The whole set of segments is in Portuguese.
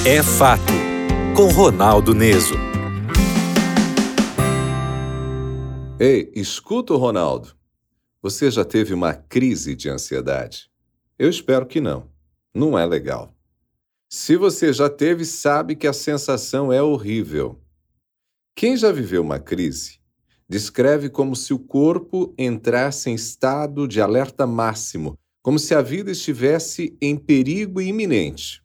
É Fato, com Ronaldo Neso. Ei, escuta o Ronaldo. Você já teve uma crise de ansiedade? Eu espero que não. Não é legal. Se você já teve, sabe que a sensação é horrível. Quem já viveu uma crise descreve como se o corpo entrasse em estado de alerta máximo, como se a vida estivesse em perigo iminente.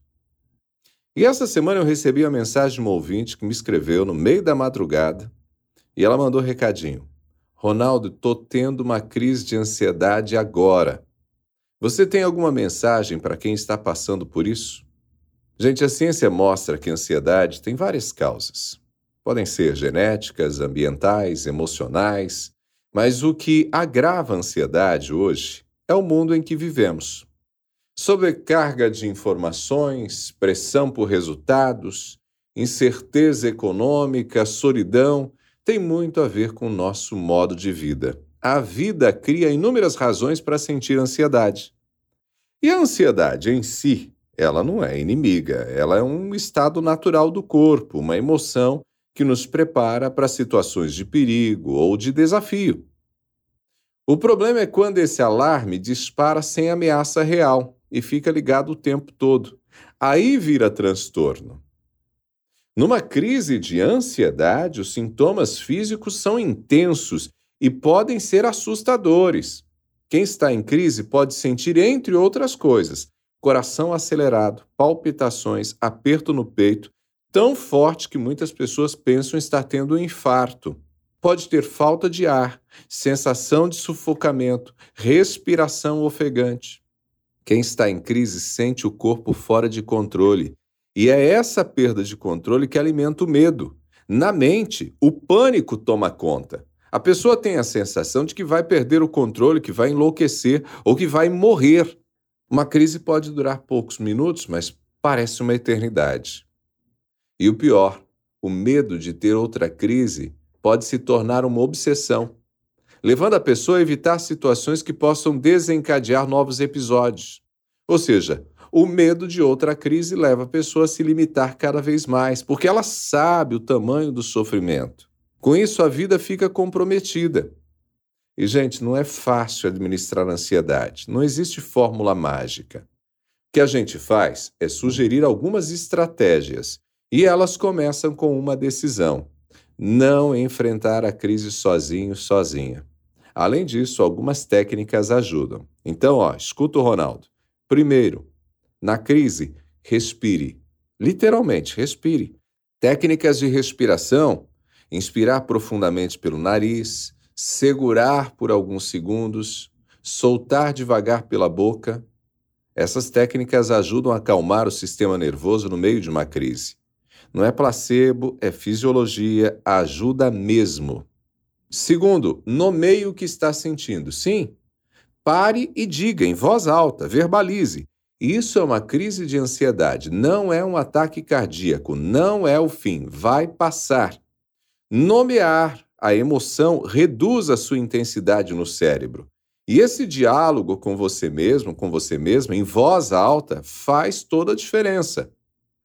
E essa semana eu recebi a mensagem de uma ouvinte que me escreveu no meio da madrugada e ela mandou um recadinho. Ronaldo, tô tendo uma crise de ansiedade agora. Você tem alguma mensagem para quem está passando por isso? Gente, a ciência mostra que a ansiedade tem várias causas. Podem ser genéticas, ambientais, emocionais, mas o que agrava a ansiedade hoje é o mundo em que vivemos. Sobrecarga de informações, pressão por resultados, incerteza econômica, solidão, tem muito a ver com o nosso modo de vida. A vida cria inúmeras razões para sentir ansiedade. E a ansiedade em si, ela não é inimiga, ela é um estado natural do corpo, uma emoção que nos prepara para situações de perigo ou de desafio. O problema é quando esse alarme dispara sem ameaça real e fica ligado o tempo todo. Aí vira transtorno. Numa crise de ansiedade, os sintomas físicos são intensos e podem ser assustadores. Quem está em crise pode sentir, entre outras coisas, coração acelerado, palpitações, aperto no peito, tão forte que muitas pessoas pensam estar tendo um infarto. Pode ter falta de ar, sensação de sufocamento, respiração ofegante. Quem está em crise sente o corpo fora de controle. E é essa perda de controle que alimenta o medo. Na mente, o pânico toma conta. A pessoa tem a sensação de que vai perder o controle, que vai enlouquecer ou que vai morrer. Uma crise pode durar poucos minutos, mas parece uma eternidade. E o pior, o medo de ter outra crise pode se tornar uma obsessão, levando a pessoa a evitar situações que possam desencadear novos episódios. Ou seja, o medo de outra crise leva a pessoa a se limitar cada vez mais, porque ela sabe o tamanho do sofrimento. Com isso, a vida fica comprometida. E, gente, não é fácil administrar a ansiedade. Não existe fórmula mágica. O que a gente faz é sugerir algumas estratégias, e elas começam com uma decisão: não enfrentar a crise sozinho, sozinha. Além disso, algumas técnicas ajudam. Então, escuta o Ronaldo. Primeiro, na crise, respire. Literalmente, respire. Técnicas de respiração: inspirar profundamente pelo nariz, segurar por alguns segundos, soltar devagar pela boca. Essas técnicas ajudam a acalmar o sistema nervoso no meio de uma crise. Não é placebo, é fisiologia, ajuda mesmo. Segundo, nomeie o que está sentindo. Sim, pare e diga em voz alta, verbalize. Isso é uma crise de ansiedade, não é um ataque cardíaco, não é o fim, vai passar. Nomear a emoção reduz a sua intensidade no cérebro. E esse diálogo com você mesmo, com você mesma, em voz alta, faz toda a diferença.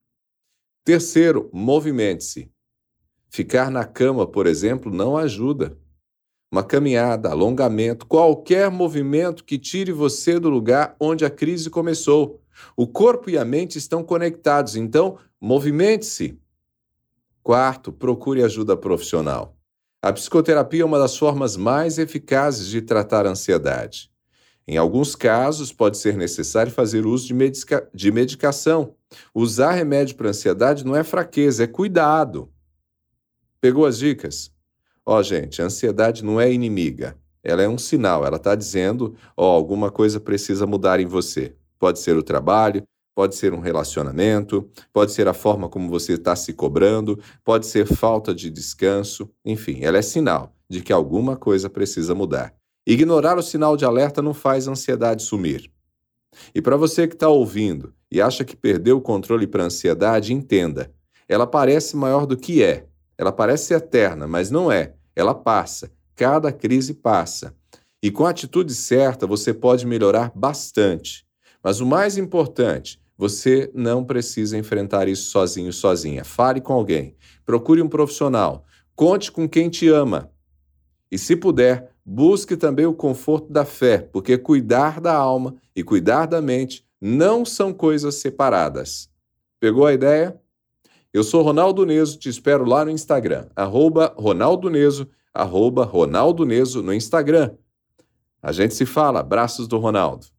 Terceiro, movimente-se. Ficar na cama, por exemplo, não ajuda. Uma caminhada, alongamento, qualquer movimento que tire você do lugar onde a crise começou. O corpo e a mente estão conectados, então movimente-se. Quarto, procure ajuda profissional. A psicoterapia é uma das formas mais eficazes de tratar a ansiedade. Em alguns casos, pode ser necessário fazer uso de medicação. Usar remédio para ansiedade não é fraqueza, é cuidado. Pegou as dicas? Gente, a ansiedade não é inimiga. Ela é um sinal, ela está dizendo, alguma coisa precisa mudar em você. Pode ser o trabalho, pode ser um relacionamento, pode ser a forma como você está se cobrando, pode ser falta de descanso. Enfim, ela é sinal de que alguma coisa precisa mudar. Ignorar o sinal de alerta não faz a ansiedade sumir. E para você que está ouvindo e acha que perdeu o controle para a ansiedade, entenda. Ela parece maior do que é. Ela parece eterna, mas não é. Ela passa. Cada crise passa. E com a atitude certa, você pode melhorar bastante. Mas o mais importante, Você não precisa enfrentar isso sozinho, sozinha. Fale com alguém. Procure um profissional. Conte com quem te ama. E se puder, busque também o conforto da fé, porque cuidar da alma e cuidar da mente não são coisas separadas. Pegou a ideia? Eu sou Ronaldo Neso, te espero lá no Instagram, @Ronaldo Neso, @Ronaldo Neso no Instagram. A gente se fala. Abraços do Ronaldo.